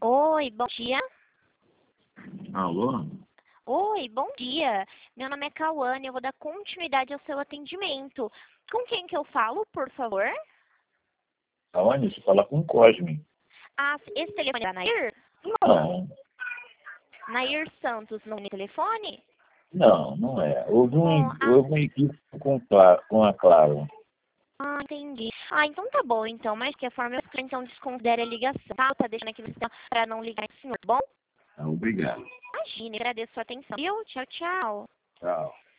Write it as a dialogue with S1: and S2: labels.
S1: Oi, bom dia.
S2: Alô?
S1: Oi, bom dia. Meu nome é Cauane, eu vou dar continuidade ao seu atendimento. Com quem que eu falo, por favor?
S2: Aonde? Você fala com o Cosme.
S1: Ah, esse telefone é da Nair?
S2: Não,
S1: Nair Santos no telefone?
S2: não é. Houve
S1: Com a...
S2: houve um equívoco com a Clara.
S1: Ah, entendi. Ah, então tá bom, então. Mas de qualquer forma, eu então desconsidere a ligação, tá? Tá deixando aqui você para não ligar pro senhor, tá bom?
S2: Obrigado.
S1: Imagine, agradeço a sua atenção. Viu? Tchau, tchau.
S2: Tchau.